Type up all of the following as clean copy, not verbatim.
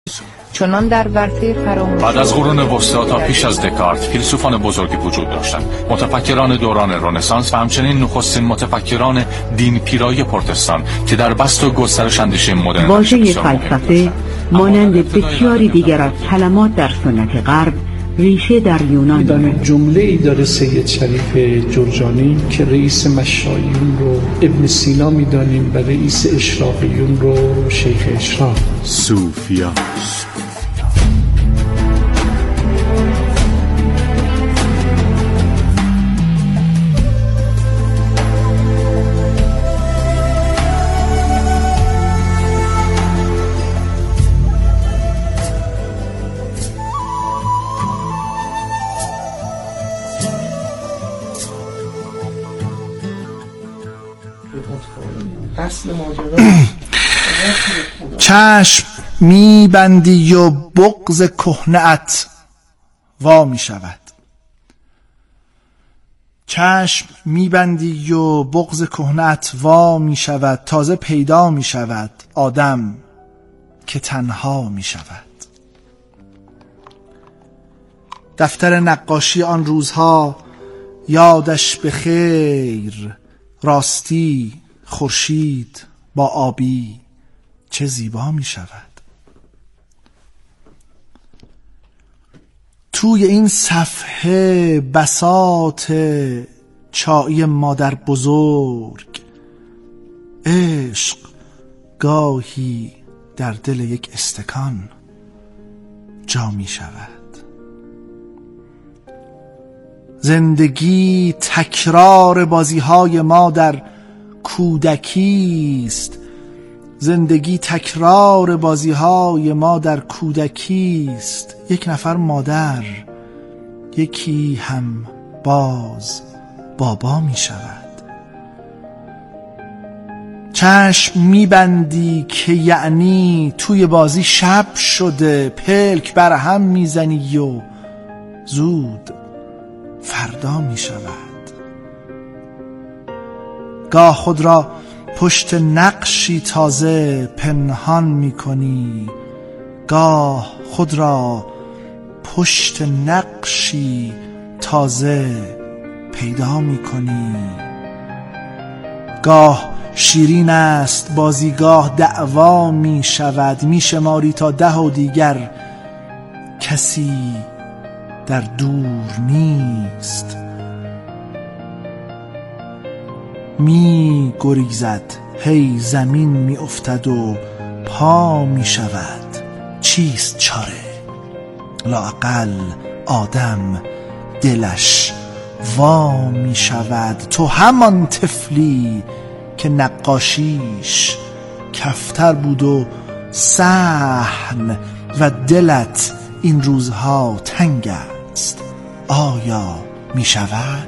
چنان در ورطه فراموشی. بعد از قرون وسطا تا پیش از دکارت فیلسوفان بزرگی وجود داشتند. متفکران دوران رنسانس و همچنین نخستین متفکران دین پیرایی پروتستان که در بسط و گسترش اندیشه مدرن واژه فلسفه مانند بسیاری دیگر از کلمات در سنت غرب ریشه در یونان دارد. جمله ای داره سید شریف جرجانی که رئیس مشایون رو ابن سینا میدانیم و رئیس اشراقیون رو شیخ اشراق. صوفیا. چشم میبندی و بغض کهنه‌ات وا می شود. چشم میبندی و بغض کهنه‌ات وا می شود. تازه پیدا می شود آدم که تنها می شود. دفتر نقاشی آن روزها یادش به خیر، راستی خورشید با آبی چه زیبا می شود. توی این صفحه بساط چای مادر بزرگ، عشق گاهی در دل یک استکان جا می شود. زندگی تکرار بازی‌های ما در کودکی است. زندگی تکرار بازی‌های ما در کودکی است. یک نفر مادر، یکی هم باز بابا می شود. چشم میبندی که یعنی توی بازی شب شده، پلک بر هم میزنی و زود فردا می شود. گاه خود را پشت نقشی تازه پنهان می کنی، گاه خود را پشت نقشی تازه پیدا می کنی. گاه شیرین است بازی، گاه دعوا می شود. می شماری تا 10 و دیگر کسی در دور نیست. می گریزد، هی زمین می افتد و پا می شود. چیست چاره؟ لااقل آدم دلش وا می شود. تو همان طفلی که نقاشیش کفتر بود و صحن و دلت این روزها تنگ است. آیا می شود؟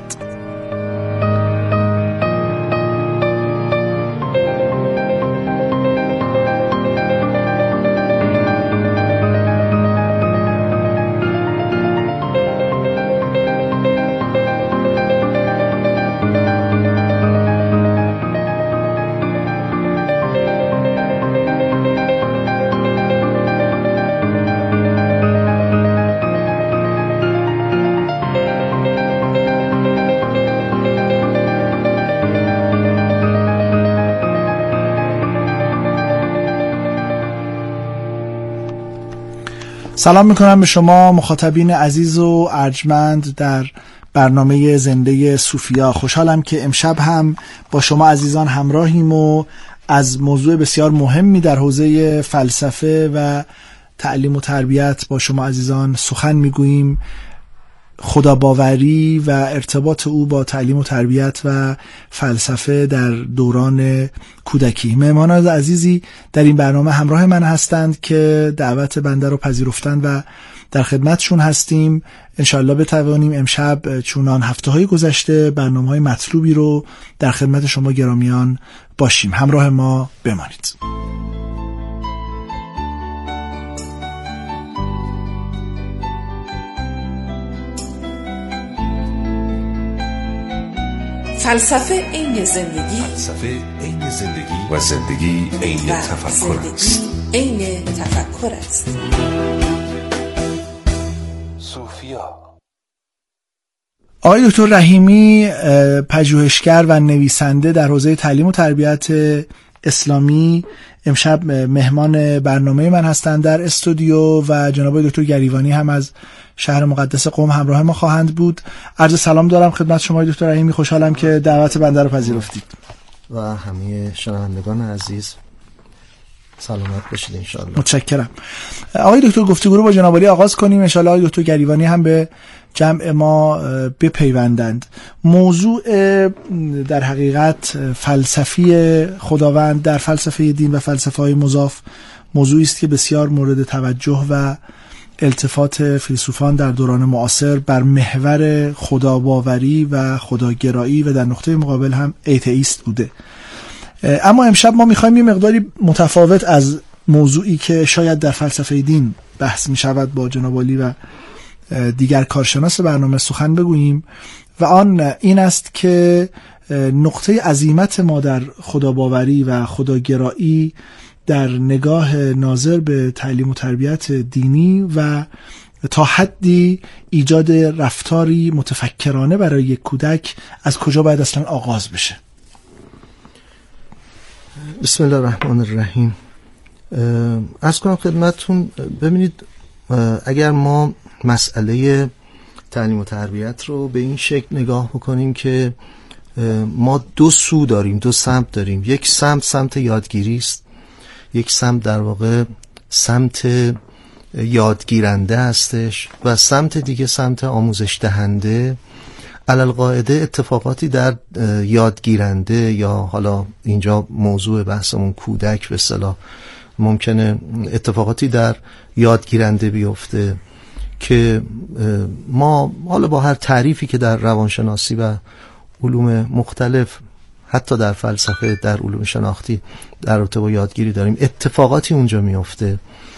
سلام میکنم به شما مخاطبین عزیز و ارجمند در برنامه زنده صوفیا. خوشحالم که امشب هم با شما عزیزان همراهیم و از موضوع بسیار مهمی در حوزه فلسفه و تعلیم و تربیت با شما عزیزان سخن میگوییم. خداباوری و ارتباط او با تعلیم و تربیت و فلسفه در دوران کودکی. مهمانان عزیزی در این برنامه همراه من هستند که دعوت بنده رو پذیرفتند و در خدمتشون هستیم. انشالله بتوانیم امشب چونان هفته‌های گذشته برنامه‌های مطلوبی رو در خدمت شما گرامیان باشیم. همراه ما بمانید. فلسفه عین زندگی، فلسفه عین زندگی و زندگی عین تفکر است. عین تفکر است. صوفیا. آقای دکتر رحیمی پژوهشگر و نویسنده در حوزه تعلیم و تربیت اسلامی امشب مهمان برنامه من هستند در استودیو و جناب دکتر گریوانی هم از شهر مقدس قم همراه ما خواهند بود. عرض سلام دارم خدمت شما دکتر رحیمی، خوشحالم که دعوت بنده رو پذیرفتید. و همه شنوندگان عزیز سلامت باشید انشاءالله. متشکرم. آقای دکتر گفتگو رو با جناب عالی آغاز کنیم، انشاءالله آقای دکتر گریوانی هم به جمع ما بپیوندند. موضوع در حقیقت فلسفی خداوند در فلسفه دین و فلسفه‌های مضاف موضوعی است که بسیار مورد توجه و التفات فیلسوفان در دوران معاصر بر محور خداباوری و خداگرایی و در نقطه مقابل هم ایتئیست بوده. اما امشب ما می‌خوایم یه مقداری متفاوت از موضوعی که شاید در فلسفه دین بحث می‌شود با جناب عالی و دیگر کارشناس برنامه سخن بگوییم و آن این است که نقطه عظیمت ما در خداباوری و خداگرایی در نگاه ناظر به تعلیم و تربیت دینی و تا حدی ایجاد رفتاری متفکرانه برای یک کودک از کجا باید اصلا آغاز بشه. بسم الله الرحمن الرحیم. عرض کنم خدمتتون، ببینید اگر ما مسئله تعلیم و تربیت رو به این شکل نگاه بکنیم که ما دو سو داریم، دو سمت داریم. یک سمت یادگیری است، یک سمت در واقع سمت یادگیرنده هستش و سمت دیگه سمت آموزش دهنده. علالقاعده اتفاقاتی در یادگیرنده یا حالا اینجا موضوع بحثمون کودک به اصطلاح ممکنه اتفاقاتی در یادگیرنده بیفته که ما حالا با هر تعریفی که در روانشناسی و علوم مختلف حتی در فلسفه در علوم شناختی در رابطه با یادگیری داریم، اتفاقاتی اونجا میفته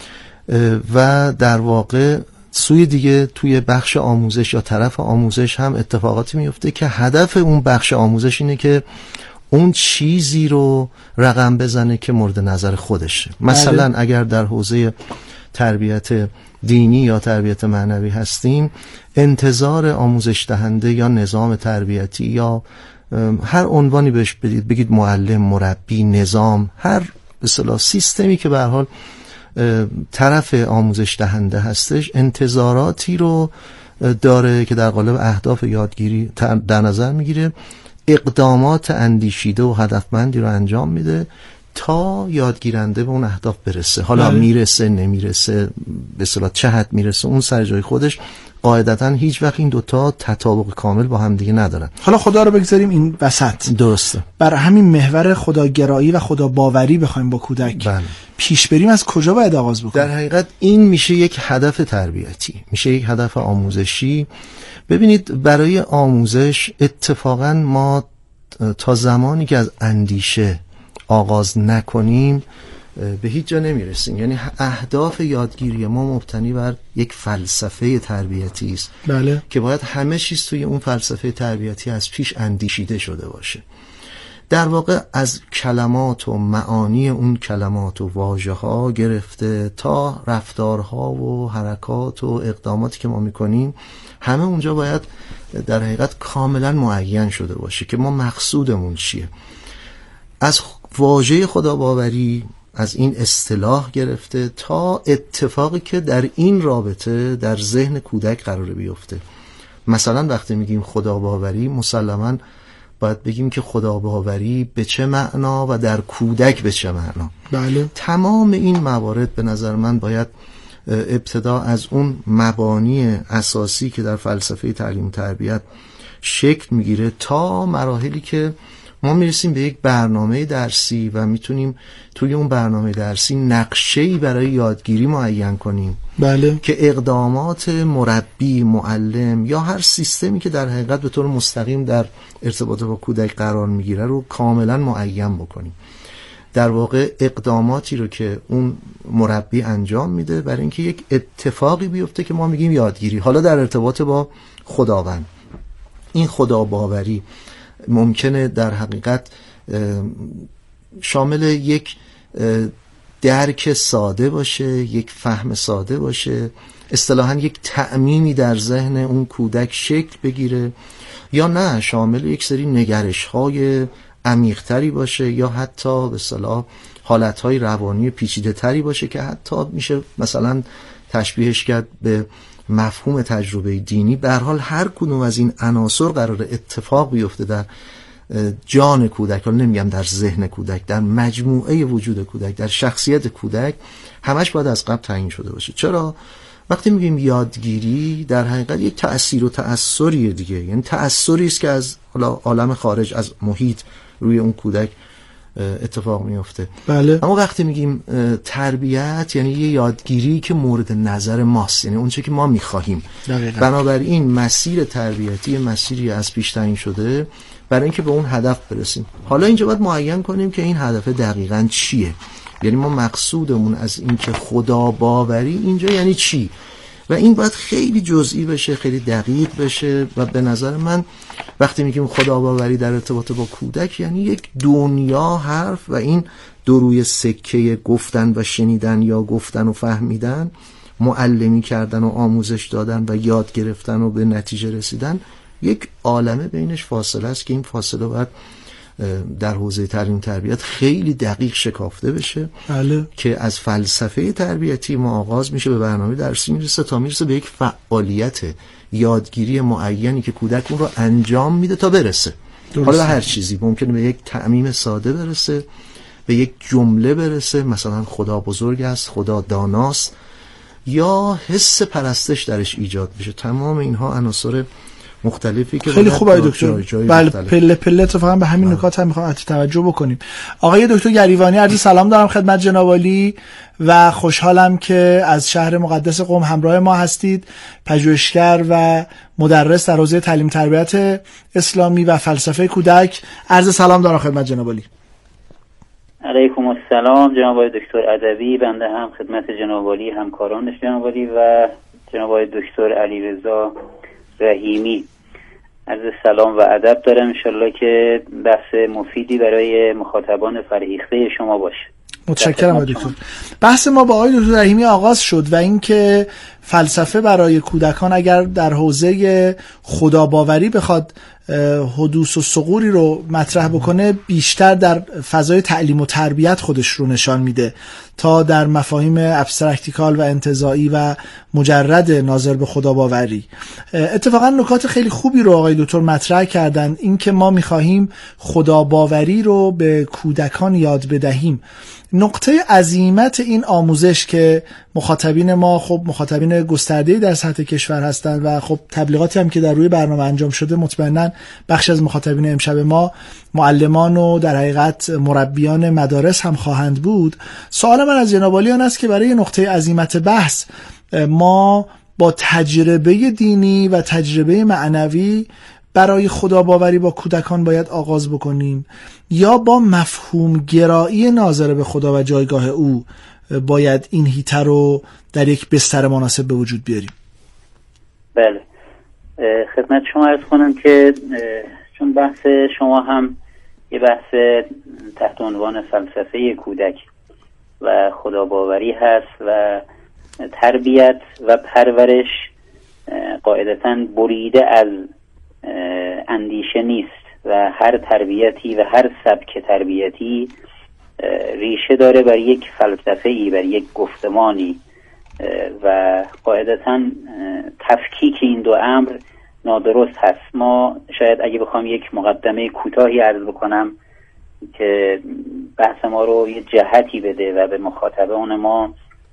و در واقع سوی دیگه توی بخش آموزش یا طرف آموزش هم اتفاقاتی میفته که هدف اون بخش آموزش اینه که اون چیزی رو رقم بزنه که مورد نظر خودشه. مثلا اگر در حوزه تربیت دینی یا تربیت معنوی هستیم، انتظار آموزش دهنده یا نظام تربیتی یا هر عنوانی بهش بدید، بگید معلم، مربی، نظام، هر به اصطلاح سیستمی که به هر حال طرف آموزش دهنده هستش، انتظاراتی رو داره که در قالب اهداف یادگیری در نظر میگیره، اقدامات اندیشیده و هدفمندی رو انجام میده تا یادگیرنده به اون اهداف برسه. حالا میرسه نمیرسه، به اصطلاح چه حد میرسه، اون سر جای خودش. قاعدتا هیچ وقت این دوتا تطابق کامل با هم دیگه ندارن. حالا خدا رو بگذاریم این وسط. درسته. بر همین محور خداگرایی و خداباوری بخوایم با کودک پیش بریم، از کجا باید آغاز بکنیم؟ در حقیقت این میشه یک هدف تربیتی، میشه یک هدف آموزشی. ببینید برای آموزش اتفاقا ما تا زمانی که از اندیشه آغاز نکنیم به هیچ جا نمیرسیم. یعنی اهداف یادگیری ما مبتنی بر یک فلسفه تربیتی است که باید همه چیز توی اون فلسفه تربیتی از پیش اندیشیده شده باشه. در واقع از کلمات و معانی اون کلمات و واژه ها گرفته تا رفتارها و حرکات و اقداماتی که ما میکنیم، همه اونجا باید در حقیقت کاملا معین شده باشه که ما مقصودمون چیه. از واژه خداباوری، از این اصطلاح گرفته تا اتفاقی که در این رابطه در ذهن کودک قراره بیفته. مثلا وقتی میگیم خداباوری، مسلماً باید بگیم که خداباوری به چه معنا و در کودک به چه معنا. بله. تمام این موارد به نظر من باید ابتدا از اون مبانی اساسی که در فلسفه تعلیم و تربیت شکل میگیره تا مراحلی که ما میرسیم به یک برنامه درسی و میتونیم توی اون برنامه درسی نقشه‌ای برای یادگیری معین کنیم. بله. که اقدامات مربی، معلم یا هر سیستمی که در حقیقت به طور مستقیم در ارتباط با کودک قرار میگیره رو کاملا معین بکنیم. در واقع اقداماتی رو که اون مربی انجام میده برای اینکه یک اتفاقی بیفته که ما میگیم یادگیری. حالا در ارتباط با خداوند، این خداباوری ممکنه در حقیقت شامل یک درک ساده باشه، یک فهم ساده باشه، اصطلاحاً یک تعمیمی در ذهن اون کودک شکل بگیره، یا نه شامل یک سری نگرش‌های عمیق‌تری باشه، یا حتی به اصطلاح حالت‌های روانی پیچیده‌تری باشه که حتی میشه مثلا تشبیهش کرد به مفهوم تجربه دینی. به هر حال هر کدوم از این عناصر قرار اتفاق بیفته در جان کودک، حالا نمیگم در ذهن کودک، در مجموعه وجود کودک، در شخصیت کودک، همش باید از قبل تعیین شده باشه. چرا؟ وقتی میگیم یادگیری در حقیقت یک تأثیر و تأثریه دیگه، یعنی تأثری است که از حالا عالم خارج، از محیط روی اون کودک اتفاق میفته. بله. اما وقتی میگیم تربیت یعنی یه یادگیری که مورد نظر ماست، یعنی اون چه که ما میخواهیم. بنابراین مسیر تربیتی مسیری از پیش تعیین شده برای اینکه به اون هدف برسیم. حالا اینجا باید معین کنیم که این هدف دقیقاً چیه، یعنی ما مقصودمون از این که خدا باوری اینجا یعنی چی، و این باید خیلی جزئی بشه، خیلی دقیق بشه. و به نظر من وقتی میگیم خدا باوری در ارتباط با کودک یعنی یک دنیا حرف و این دو روی سکه گفتن و شنیدن یا گفتن و فهمیدن، معلمی کردن و آموزش دادن و یاد گرفتن و به نتیجه رسیدن، یک عالمه بینش فاصله است که این فاصله باید در حوزه تعلیم تربیت خیلی دقیق شکافته بشه. بله. که از فلسفه تربیتی ما آغاز میشه، به برنامه درسی میرسه تا میرسه به یک فعالیت یادگیری معینی که کودک اون رو انجام میده تا برسه. حالا به هر چیزی، ممکنه به یک تعمیم ساده برسه، به یک جمله برسه، مثلا خدا بزرگ است، خدا داناست، یا حس پرستش درش ایجاد بشه. تمام اینها عناصر مختلفی که خیلی خوبه دکتر. بله، پله پله اتفاقا به همین نکات هم میخوام توجه بکنیم. آقای دکتر گریوانی، عرض سلام دارم خدمت جناب عالی و خوشحالم که از شهر مقدس قم همراه ما هستید. پژوهشگر و مدرس در حوزه تعلیم تربیت اسلامی و فلسفه کودک. عرض سلام دارم خدمت جناب عالی. علیکم السلام جناب آقای دکتر ادبی. بنده هم خدمت جناب عالی، همکارانش جناب عالی و جناب آقای دکتر علیرضا رحیمی عرض سلام و ادب دارم. انشالله که بحث مفیدی برای مخاطبان فرهیخته شما باشه. متشکرم دکتر. بحث ما با آقای دکتر رحیمی آغاز شد و اینکه فلسفه برای کودکان اگر در حوزه خداباوری بخواد حدوث و ثغوری رو مطرح بکنه، بیشتر در فضای تعلیم و تربیت خودش رو نشان میده تا در مفاهیم ابسترکتیکال و انتزاعی و مجرد ناظر به خداباوری. اتفاقا نکات خیلی خوبی رو آقای دکتر مطرح کردن، اینکه ما میخواهیم خداباوری رو به کودکان یاد بدهیم. نقطه عظیمت این آموزش که مخاطبین ما خب مخاطبین گسترده‌ای در سطح کشور هستند و خب تبلیغاتی هم که در روی برنامه انجام شده، مطمئناً بخش از مخاطبین امشب ما معلمان و در حقیقت مربیان مدارس هم خواهند بود. سوال من از جناب عالی آن است که برای نقطه عظیمت بحث ما با تجربه دینی و تجربه معنوی برای خداباوری با کودکان باید آغاز بکنیم یا با مفهوم گرایی ناظر به خدا و جایگاه او باید این هیته رو در یک بستر مناسب به وجود بیاریم؟ بله، خدمت شما عرض کنم که چون بحث شما هم یه بحث تحت عنوان فلسفه کودک و خداباوری هست و تربیت و پرورش قاعدتاً بریده از اندیشه نیست و هر تربیتی و هر سبک تربیتی ریشه داره بر یک فلسفه‌ای، بر یک گفتمانی و قاعدتاً تفکیک این دو امر نادرست هست. ما شاید اگه بخوام یک مقدمه کوتاهی عرض بکنم که بحث ما رو یه جهتی بده و به مخاطبان ما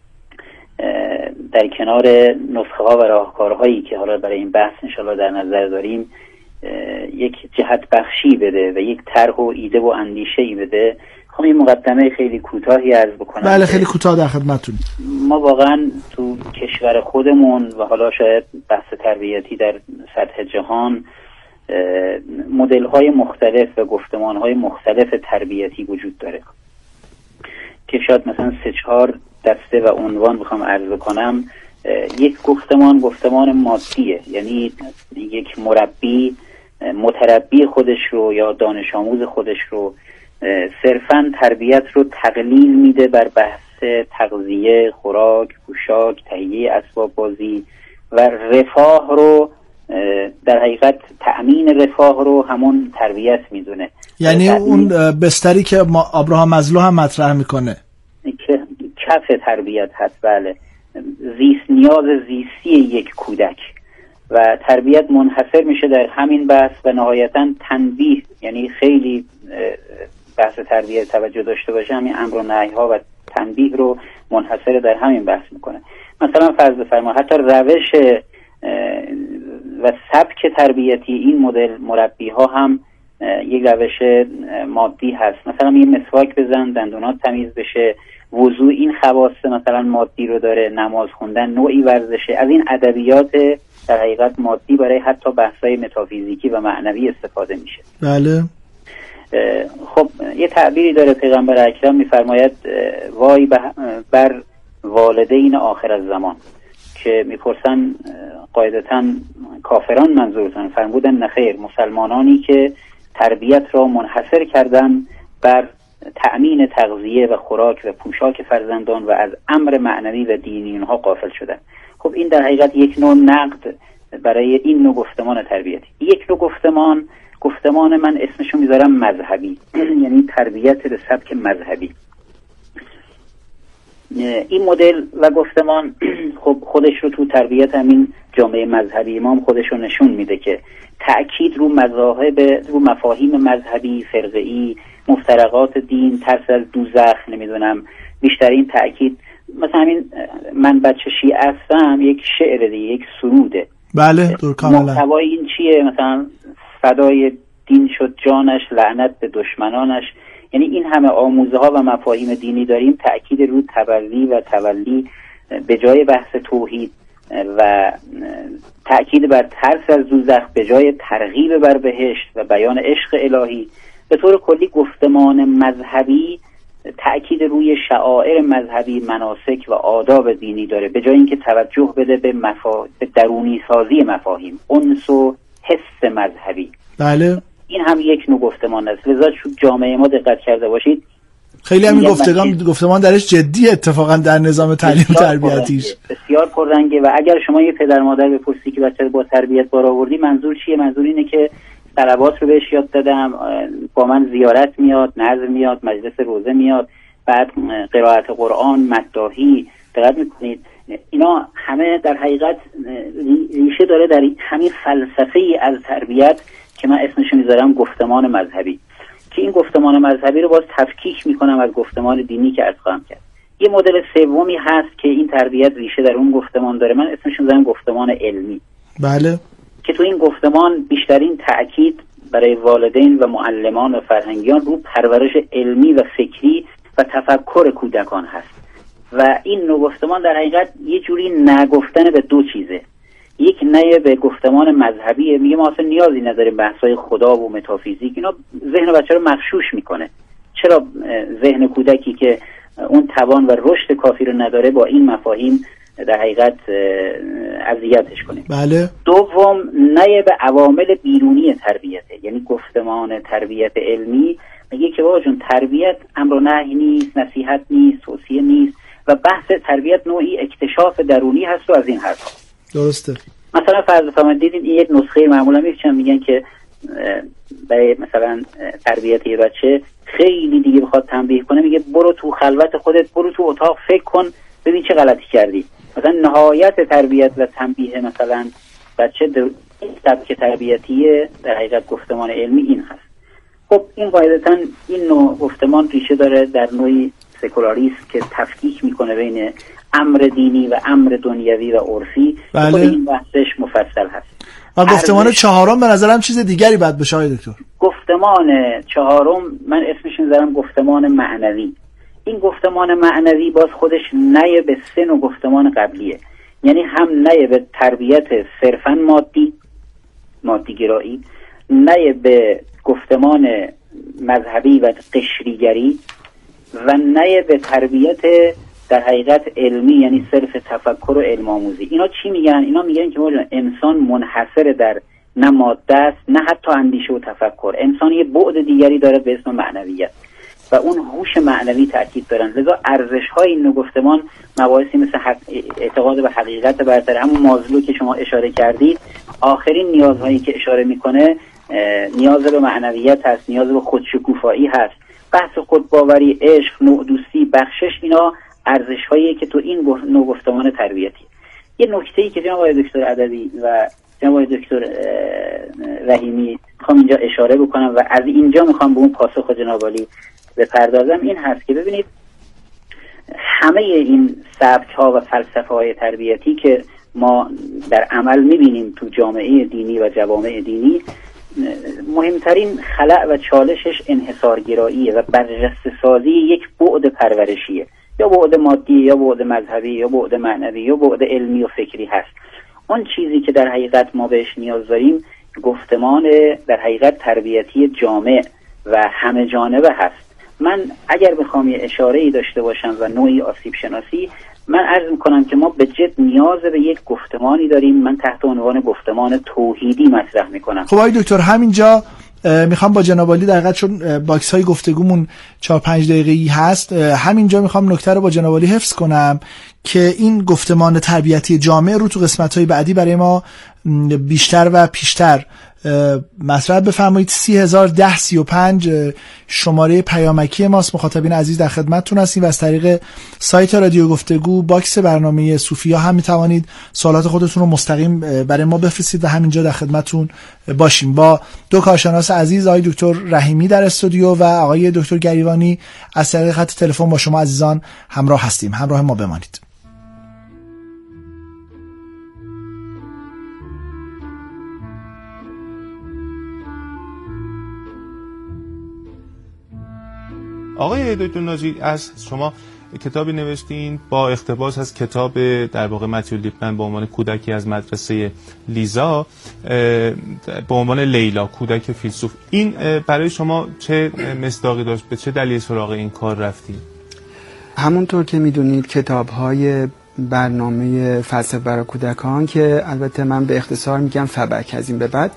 در کنار نسخه ها و راهکارهایی که حالا برای این بحث انشالله در نظر داریم یک جهت بخشی بده و یک طرح و ایده و اندیشه ای بده، خب این مقدمه خیلی کوتاهی عرض بکنم. بله، خیلی کوتاه در خدمتتون. ما واقعا تو کشور خودمون و حالا شاید بحث تربیتی در سطح جهان مدل های مختلف و گفتمان های مختلف تربیتی وجود داره که شاید مثلا 3-4 دسته و عنوان بخوام عرض بکنم. یک گفتمان مادیه، یعنی یک مربی متربی خودش رو یا دانش آموز خودش رو صرفاً تربیت رو تقلیل میده بر بحث تغذیه، خوراک، پوشاک، تهیه اسباب بازی و رفاه رو در حقیقت تأمین رفاه رو همون تربیت میدونه. یعنی اون بستری که ابراهام مازلو هم مطرح میکنه که کف تربیت هست. بله، نیاز زیستی یک کودک و تربیت منحصر میشه در همین بحث و نهایتاً تنبیه، یعنی خیلی بحث تربیت توجه داشته باشه همین امر و نهی ها و تنبیه رو منحصر در همین بحث میکنه. مثلا فرض بفرما حتی روش و سبک تربیتی این مدل مربی ها هم یک روش مادی هست. مثلا یه مسواک بزن، دندونات تمیز بشه، وضو این خواص مثلا مادی رو داره، نماز خوندن نوعی ورزشه. از این ادبیات در حقیقت مادی برای حتی بحث‌های متافیزیکی و معنوی استفاده میشه. بله. خب یه تعبیری داره پیغمبر اکرم میفرماید وای بر والدین آخر الزمان، که میپرسن قاعدتاً کافران منظورتون؟ فرمودن نخیر، مسلمانانی که تربیت را منحصر کردن بر تأمین تغذیه و خوراک و پوشاک فرزندان و از امر معنوی و دینی اونها غافل شدن. خب این در حقیقت یک نوع نقد برای این نوع گفتمان تربیتی. یک نوع گفتمان من اسمشو میذارم مذهبی، یعنی تربیت به سبک مذهبی. این مدل و گفتمان خب خودش رو تو تربیت همین جامعه مذهبی امام خودش رو نشون میده که تأکید رو مذاهب، رو مفاهیم مذهبی، فرقه‌ای، مفترقات دین، ترس از دوزخ، نمیدونم بیشترین تأکید. مثلا همین من بچه شیعه هستم یک شعر دیگه، یک سروده. بله دور کاملا. محتوای این چیه؟ مثلا فدای دین شد جانش، لعنت به دشمنانش. یعنی این همه آموزه ها و مفاهیم دینی داریم، تأکید رو تبری و تولی به جای بحث توحید و تأکید بر ترس از دوزخ به جای ترغیب بر بهشت و بیان عشق الهی. به طور کلی گفتمان مذهبی تأکید روی شعائر مذهبی، مناسک و آداب دینی داره به جای اینکه توجه بده به درونی سازی مفاهیم، انس و حس مذهبی. بله. این هم یک نوع گفتمان است. لذا جامعه ما دقت کرده باشید خیلی همین گفتمان درش جدی اتفاقا در نظام تعلیم تربیتیش بسیار پررنگه. و اگر شما یه پدر مادر بپرسی که بچه با تربیت بار آوردی منظور چیه؟ منظور اینه که طلبات رو بهش یاد دادم، با من زیارت میاد، نظم میاد، مجلس روزه میاد، بعد قرائت قرآن، مداحی. دقت میکنید اینا همه در حقیقت ریشه داره در همین فلسفه ای از تربیت که من اسمش میذارم گفتمان مذهبی، که این گفتمان مذهبی رو باز تفکیک میکنم از گفتمان دینی که عرض خواهم کرد. یه مدل سومی هست که این تربیت ریشه در اون گفتمان داره، من اسمش میذارم گفتمان علمی. بله. که تو این گفتمان بیشترین تأکید برای والدین و معلمان و فرهنگیان رو پرورش علمی و فکری و تفکر کودکان هست. و این نوع گفتمان در حقیقت یه جوری نگفتن به دو چیزه. یک نه به گفتمان مذهبیه، میگه ما اصلا نیازی نداریم بحثای خدا و متافیزیک، اینا ذهن بچه رو مغشوش میکنه. چرا ذهن کودکی که اون توان و رشد کافی رو نداره با این مفاهیم در حقیقت اذیتش کنیم. بله. دوم نه به عوامل بیرونی تربیته، یعنی گفتمان تربیت علمی میگه که بابا جون تربیت امر و نهی نیست، نصیحت نیست، توصیه نیست و بحث تربیت نوعی اکتشاف درونی هست و از این حرفا. درسته. مثلا فرض بفرمایید دیدین این یک نسخه معمولا میگن که برای مثلا تربیت یه بچه خیلی دیگه بخواد تنبیه کنه، میگه برو تو خلوت خودت، برو تو اتاق فکر کن ببین چه غلطی کردی. مثلا نهایت تربیت و تنبیه مثلا بچه سبک تربیتیه در حقیقت گفتمان علمی این هست. خب این قاعدتا این نوع گفتمان ریشه داره در نوعی سکولاریسم که تفکیک میکنه بین امر دینی و امر دنیوی و عرفی. بله. این بحثش مفصل هست. و گفتمان چهارم به نظرم چیز دیگری باید بشه آقای دکتر. گفتمان چهارم من اسمش میذارم گفتمان معنوی. این گفتمان معنوی باز خودش نه به سن و گفتمان قبلیه، یعنی هم نه به تربیت صرفا مادی گرایی، نه به گفتمان مذهبی و قشریگری و نه به تربیت در حقیقت علمی، یعنی صرف تفکر و علم آموزی. اینا چی میگن؟ اینا میگن که انسان منحصر در نه ماده است، نه حتی اندیشه و تفکر. انسان یه بعد دیگری داره به اسم معنویت و اون هوش معنوی تاکید دارن. لذا ارزش‌های این نوع گفتمان مباحثی مثل اعتقاد به حقیقت برتر، همون مازلو که شما اشاره کردید، آخرین نیازهایی که اشاره میکنه نیاز به معنویت هست، نیاز به خودشکوفایی هست، بحث خودباوری، عشق، نوع دوستی، بخشش، اینا ارزش‌هایی که تو این نوع گفتمان تربیتی. یه نکته‌ای که جناب آقای دکتر عدوی و جناب آقای دکتر رحیمی میخوام اینجا اشاره بکنم و از اینجا میخوام به اون پاسخ جناب عالی بپردازم، این هست که ببینید همه این سبک‌ها و فلسفه‌های تربیتی که ما در عمل می‌بینیم تو جامعه دینی و جوامع دینی، مهمترین خلأ و چالشش انحصارگراییه و برجسته سازی یک بعد پرورشیه، یا بعد مادی، یا بعد مذهبی، یا بعد معنوی، یا بعد علمی و فکری هست. اون چیزی که در حقیقت ما بهش نیاز داریم گفتمان در حقیقت تربیتی جامع و همه جانبه هست. من اگر بخوام یه اشاره‌ای داشته باشم و نوعی آسیب شناسی، من عرض میکنم که ما به جد نیاز به یک گفتمانی داریم. من تحت عنوان گفتمان توحیدی مطرح میکنم. خب آقای دکتر، همینجا میخوام با جناب عالی، در حقیقت چون باکس های گفتگومون 4-5 دقیقه‌ای هست، همینجا میخوام نکته رو با جناب عالی حفظ کنم که این گفتمان تربیتی جامع رو تو قسمت‌های بعدی برای ما بیشتر و پیشتر مطرح بفرمایید. 301035 شماره پیامکی ماست. مخاطبین عزیز در خدمتتون هستیم و از طریق سایت رادیو گفتگو باکس برنامه صوفیا هم میتوانید سوالات خودتون رو مستقیم برای ما بفرستید و همینجا در خدمتتون باشیم. با دو کارشناس عزیز، آقای دکتر رحیمی در استودیو و آقای دکتر گریوانی از طریق خط تلفن با شما عزیزان همراه هستیم. همراه ما بمانید. آقای دکتر ناجی، از شما کتابی نوشتین با اقتباس از کتاب در واقع متیو لیپمن با عنوان کودکی از مدرسه لیزا با عنوان لیلا، کودک فیلسوف. این برای شما چه مصداقی داشت؟ به چه دلیل سراغ این کار رفتید؟ همونطور که میدونید کتاب‌های برنامه فلسفه برای کودکان که البته من به اختصار میگم فبک از این به بعد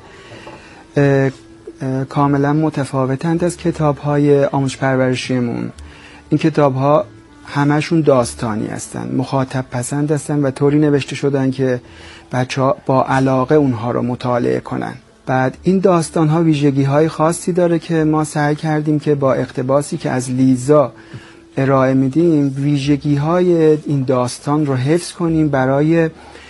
کاملا متفاوتند از کتاب‌های آموزش پرورشیمون. این کتاب‌ها همشون داستانی هستند، مخاطب پسند هستند و طوری نوشته شدن که بچه‌ها با علاقه اونها رو مطالعه کنن. بعد این داستان‌ها ویژگی‌های خاصی داره که ما سعی کردیم که با اقتباسی که از لیزا ارائه میدیم ویژگی‌های این داستان رو حفظ کنیم برای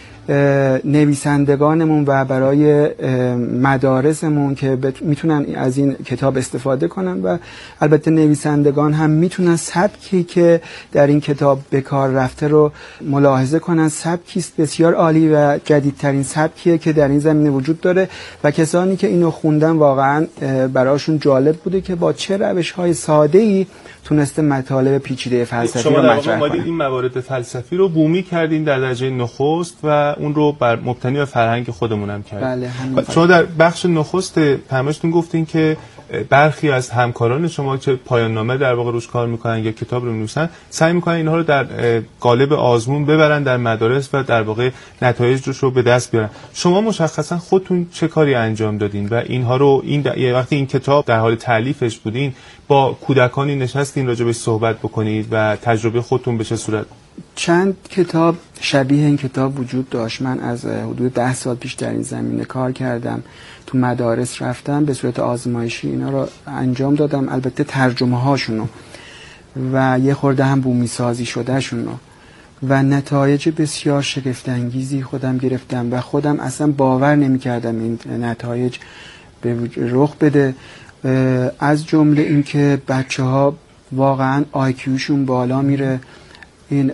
نویسندگانمون و برای مدارسمون که میتونن از این کتاب استفاده کنن و البته نویسندگان هم میتونن سبکی که در این کتاب به کار رفته رو ملاحظه کنن. سبکی بسیار عالی و جدیدترین سبکیه که در این زمینه وجود داره و کسانی که اینو خوندن واقعا براشون جالب بوده که با چه روش‌های ساده‌ای تونسته مطالب پیچیده فلسفی رو مطرح کنه. این موارد فلسفی رو بومی کردین در درجه نخست و اون رو بر مبتنی بر فرهنگ خودمون هم کردین. بله، شما در بخش نخست پیامتون گفتین که برخی از همکاران شما که پایان نامه در واقع روش کار میکنن یا کتاب رو می‌نویسن سعی میکنن اینها رو در قالب آزمون ببرن در مدارس و در واقع نتایج رو به دست بیارن. شما مشخصا خودتون چه کاری انجام دادین و اینها رو وقتی این کتاب در حال تالیفش بودین با کودکانی نشستین راجع بهش صحبت بکنید و تجربه خودتون به چه صورت؟ چند کتاب شبیه این کتاب وجود داشت. من از حدود 10 سال پیش در این زمینه کار کردم، تو مدارس رفتم به صورت آزمایشی اینا رو انجام دادم، البته ترجمه هاشونو و یه خورده هم بومی سازی شده شونو و نتایج بسیار شگفت انگیزی خودم گرفتم و خودم اصلا باور نمی کردم این نتایج به رخ بده. از جمله این که بچه ها واقعا آیکیوشون بالا میره، این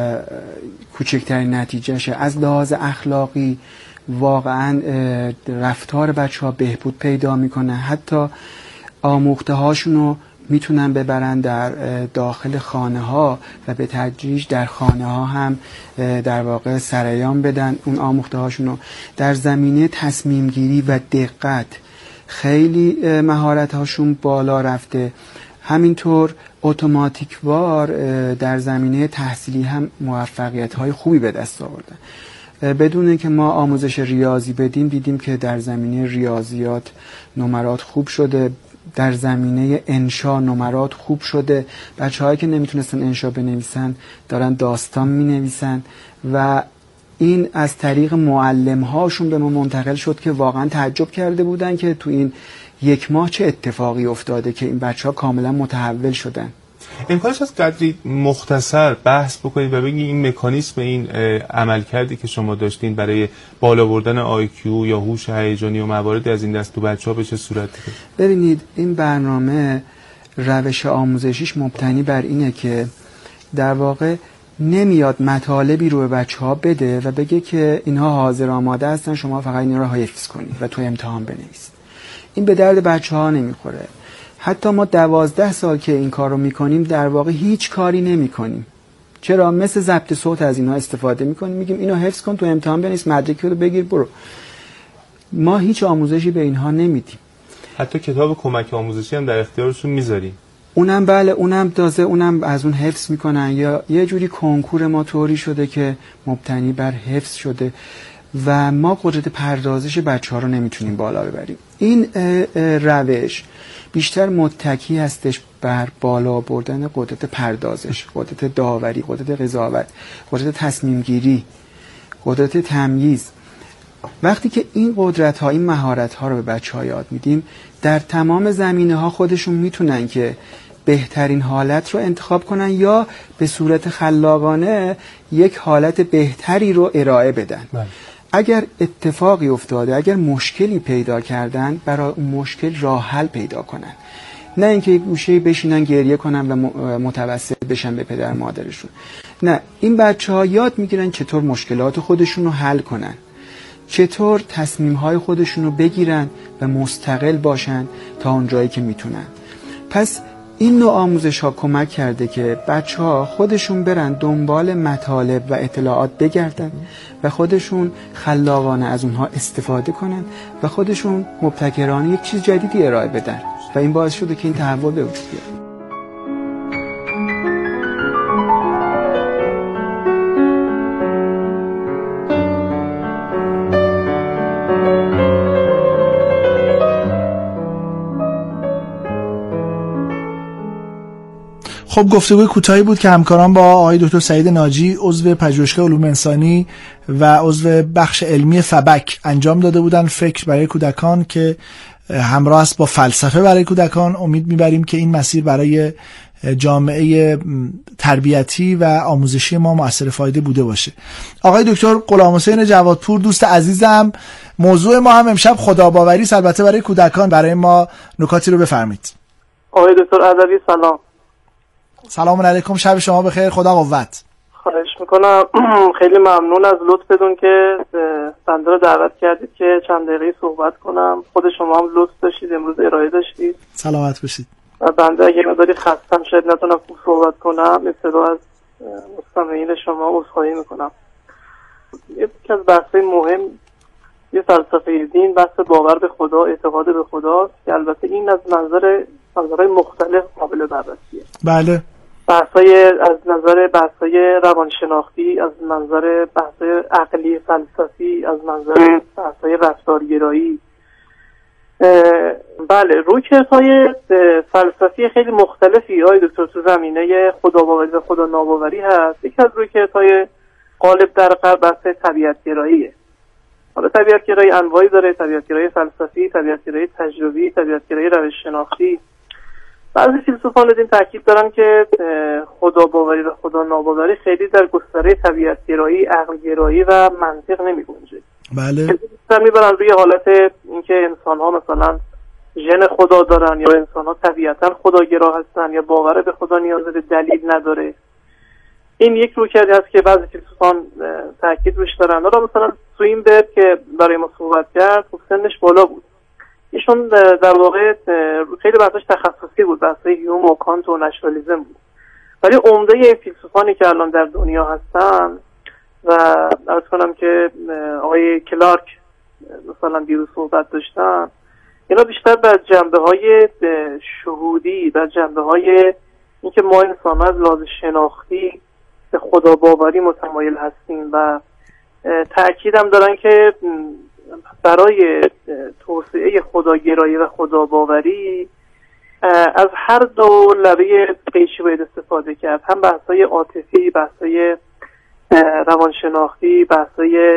کوچکترین نتیجهشه. از لحاظ اخلاقی واقعا رفتار بچه ها بهبود پیدا میکنه، حتی آموخته هاشونو میتونن ببرن در داخل خانه ها و به تدریج در خانه ها هم در واقع سریان بدن اون آموخته هاشونو. در زمینه تصمیم گیری و دقت خیلی مهارت هاشون بالا رفته. همینطور اتوماتیکوار در زمینه تحصیلی هم موفقیت های خوبی به دست آوردن بدون اینکه ما آموزش ریاضی بدیم دیدیم که در زمینه ریاضیات نمرات خوب شده، در زمینه انشا نمرات خوب شده. بچه‌هایی که نمیتونستن انشا بنویسن دارن داستان مینویسن و این از طریق معلم‌هاشون به ما منتقل شد که واقعا تعجب کرده بودن که تو این 1 ماه چه اتفاقی افتاده که این بچه‌ها کاملا متحول شدن. امکانش از قدری مختصر بحث بکنید و بگید این مکانیسم، این عملکردی که شما داشتین برای بالا بردن IQ یا هوش هیجانی و مواردی از این دست تو بچه‌ها به چه صورتی؟ ببینید این برنامه روش آموزشیش مبتنی بر اینه که در واقع نمیاد مطالبی رو به بچه‌ها بده و بگه که اینها حاضر آماده هستن، شما فقط اینا رو حفظ کنید و تو امتحان بنویسید. این به درد بچه‌ها نمیخوره. حتی ما 12 سال که این کار رو میکنیم در واقع هیچ کاری نمیکنیم. چرا؟ مثل ضبط صوت از اینا استفاده میکنیم، میگیم اینو حفظ کن تو امتحان بنویس، مدرک رو بگیر برو. ما هیچ آموزشی به اینها نمیدیم. حتی کتاب کمک آموزشی هم در اختیارشون میذاریم. اونم بله، اونم از اون حفظ میکنن. یا یه جوری کنکور ما طوری شده که مبتنی بر حفظ شده و ما قدرت پردازش بچه‌ها رو نمیتونیم بالا ببریم. این روش بیشتر متکی هستش بر بالا بردن قدرت پردازش، قدرت داوری، قدرت قضاوت، قدرت تصمیم گیری، قدرت تمییز. وقتی که این قدرت‌ها، این مهارت‌ها رو به بچه‌ها یاد میدیم، در تمام زمینه‌ها خودشون میتونن که بهترین حالت رو انتخاب کنن یا به صورت خلاقانه یک حالت بهتری رو ارائه بدن. اگر اتفاقی افتاده، اگر مشکلی پیدا کردن، برای اون مشکل راه حل پیدا کنن، نه اینکه یک گوشه بشینن گریه کنن و متوسل بشن به پدر مادرشون. نه، این بچه‌ها یاد میگیرن چطور مشکلات خودشون رو حل کنن، چطور تصمیم‌های خودشون رو بگیرن و مستقل باشن تا اون جایی که میتونن. پس این نوع آموزش‌ها کمک کرده که بچه‌ها خودشون برن دنبال مطالب و اطلاعات بگردن و خودشون خلاقانه از اونها استفاده کنن و خودشون مبتکرانه یک چیز جدیدی ارائه بدن و این باعث شده که این تحول به وجود بیاد. خب گفتگوی کوتاهی بود که همکاران با آقای دکتر سعید ناجی عضو پژوهشگاه علوم انسانی و عضو بخش علمی فبک انجام داده بودن. فکر برای کودکان که همراه است با فلسفه برای کودکان. امید میبریم که این مسیر برای جامعه تربیتی و آموزشی ما مؤثر فایده بوده باشه. آقای دکتر غلامحسین جوادپور دوست عزیزم، موضوع ما هم امشب خداباوری است، البته برای کودکان. برای ما نکاتی رو بفرمایید. آقای دکتر عدوی سلام. سلام علیکم، شب شما بخیر، خدا قوت. خواهش میکنم. خیلی ممنون از لطفتون که بنده رو دعوت کردید که چند دقیقه صحبت کنم. خود شما هم لطف داشتید، امروز ارائه داشتید. سلامت باشید. و بنده اگه مقداری خستم شاید نتونم خوب صحبت کنم، ابتدا از مستمعین شما عذرخواهی میکنم. یکی از بحث‌های مهم یه فلسفه دین بحث باور به خدا، اعتقاد به خداست که البته این از نظرهای مختلف قابل بررسیه. بله. از نظر بحث‌های روانشناختی، از نظر بحث‌های عقلی فلسفی، از نظر بحث‌های رفتارگرایی. بله، رویکردهای فلسفی خیلی مختلفی آقای دکتر تو زمینه خداباوری و خدا ناباوری هست. یکی از رویکردهای غالب در غرب بحث طبیعت‌گراییه. حالا طبیعت‌گرایی انواعی داره، طبیعت‌گرایی فلسفی، طبیعت‌گرایی تجربی، طبیعت‌گرایی روش شناختی. بعضی فیلسوفان دین تاکید دارن که خدا باوری و خدا ناباوری خیلی در گستره طبیعت‌گرایی، عقل‌گرایی و منطق نمی‌گنجه. بله. بیشتر میبرن روی حالت اینکه انسان‌ها مثلا ژن خدا دارن یا انسان‌ها طبیعتاً خداگرا هستن یا باور به خدا نیاز به دلیل نداره. این یک رویکردی هست که بعضی فیلسوفان تاکید روش دارن. حالا مثلا سوینبرگ که برای ما صحبت کرد، خب سنش بالا بود. ایشون در واقع خیلی بحثش تخصصی بود، بحثای هیوم و کانت و نشنالیسم بود. ولی عمده فیلسوفانی که الان در دنیا هستن و عرض کنم که آقای کلارک مثلا دیروز صحبت داشتن، اینا بیشتر بر جنبه‌های شهودی، بر جنبه‌های اینکه ما انسان‌ها از لحاظ شناختی به خدا باوری متمایل هستیم و تأکیدم دارن که برای توسعه خداگرایی و خداباوری از هر دو لبه قیچی باید استفاده کرد، هم بحث‌های عاطفی، بحث‌های روانشناختی، بحث‌های